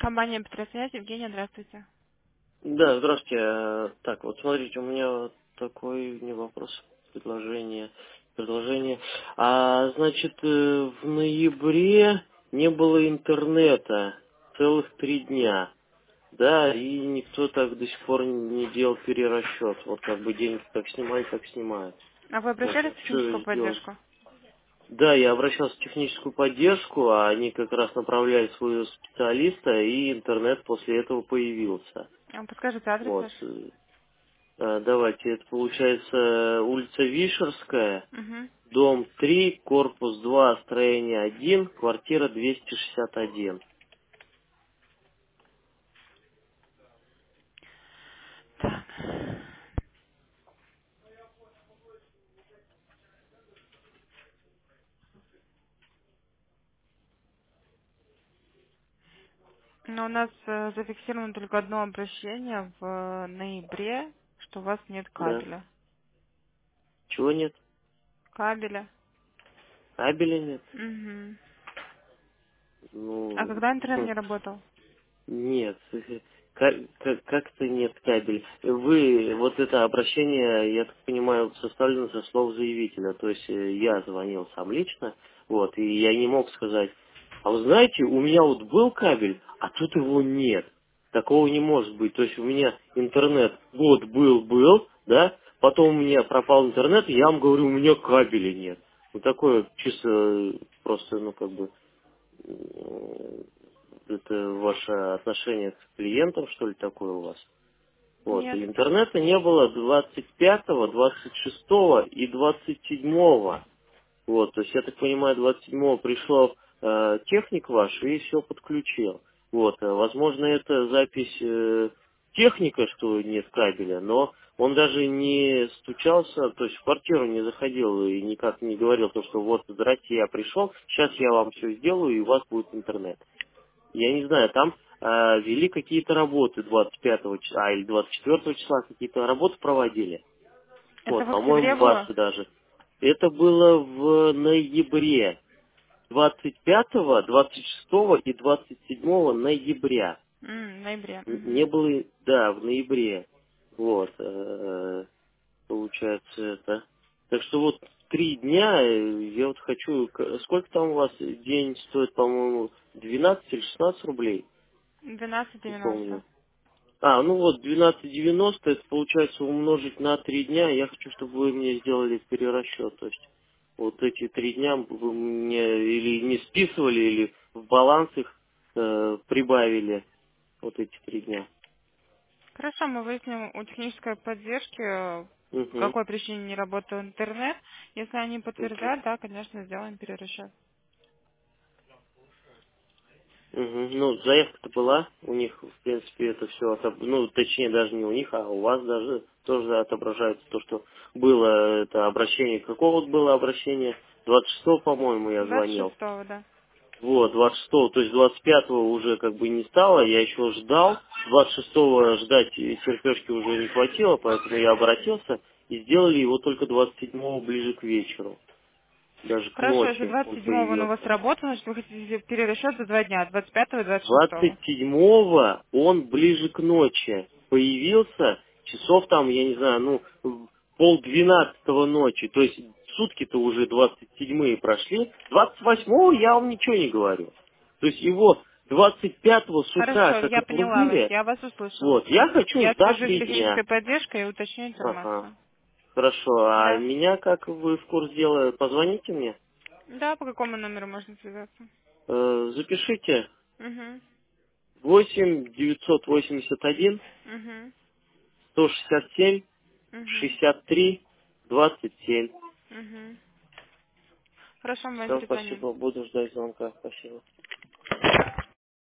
Компания Петросвязь, Евгения, здравствуйте. Да, здравствуйте. Так, вот смотрите, у меня вот такой не вопрос, предложение. Значит, в ноябре не было интернета целых 3 дня, да, и никто так до сих пор не делал перерасчет. Вот как бы деньги как снимают, так снимают. А вы Вот, обращались в что техническую сделать? поддержку? Да, я обращался в техническую поддержку, а они как раз направляли своего специалиста, и интернет после этого появился. Подскажите адрес Вот. ваш? Давайте, это получается улица Вишерская, Угу. дом 3, корпус 2, строение 1, квартира 261. Так. Но у нас зафиксировано только одно обращение в ноябре, что у вас нет Да. кабеля. Чего нет? Кабеля? Кабеля нет? Угу. А Ну, когда интернет не работал? нет. Как-то нет кабель. Вы, вот это обращение, я так понимаю, составлено со слов заявителя. То есть я звонил сам лично, вот, и я не мог сказать, а вы знаете, у меня вот был кабель, а тут его нет. Такого не может быть. То есть у меня интернет год был, да, потом у меня пропал интернет, и я вам говорю, у меня кабеля нет. Вот такое чисто просто, ну, как бы, это ваше отношение к клиентам, что ли, такое у вас? Вот. Нет. И интернета не было 25-го, 26-го и 27-го. Вот. То есть, я так понимаю, 27-го пришел техник ваш и все подключил. Вот. Возможно, это запись техника, что нет кабеля, но он даже не стучался, то есть в квартиру не заходил и никак не говорил, то, что вот, здрасте, я пришел, сейчас я вам все сделаю, и у вас будет интернет. Я не знаю, там вели какие-то работы 25 числа или 24 числа, какие-то работы проводили. Это Вот, в по-моему, октябре было? ваши даже. Это было в ноябре. 25, 26 и 27 ноября. В ноябре. Не Угу. было, да, в ноябре. Вот, получается это. Так что вот 3 дня, я вот хочу, сколько там у вас день стоит, по-моему, 12 или 16 рублей, не 12,90. помню. Ну вот 12,90, это получается умножить на 3 дня. Я хочу, чтобы вы мне сделали перерасчет. То есть вот эти 3 дня вы мне или не списывали, или в баланс их прибавили. Вот эти 3 дня. Хорошо, мы выясним у технической поддержки, по Угу, какой причине не работал интернет. Если они угу, подтвердят, да, конечно, сделаем перерасчет. угу. Ну, заявка-то была у них, в принципе, это все, ну, точнее, даже не у них, а у вас даже тоже отображается то, что было это обращение. Какого вот было обращение? 26-го, по-моему, я звонил. 26-го, да. Вот, 26-го, то есть 25-го уже как бы не стало, я еще ждал. 26-го ждать терпешки уже не хватило, поэтому я обратился и сделали его только 27-го ближе к вечеру. Даже к Хорошо, если ночи он 27-го он у вас появился. работал, значит вы хотите перерасчет за 2 дня, 25-го и 26-го. 27-го он ближе к ночи появился, часов там, я не знаю, ну, в 11:30 ночи, то есть сутки-то уже 27-е прошли, 28-го я вам ничего не говорю. То есть его 25-го с утра Хорошо, как я поняла вас, отрубили, я вас услышала. вот, я хочу Я ждать свяжусь с 3 дня. технической поддержкой и уточню Ага, информацию. хорошо, а Да. меня, как вы в курс дела, позвоните мне, Да, по какому номеру можно связаться? запишите Угу. 8 981 Угу. 167 Угу. 63 27. Угу. Хорошо, мы вам Все, перезвоним. спасибо. Буду ждать звонка. Спасибо.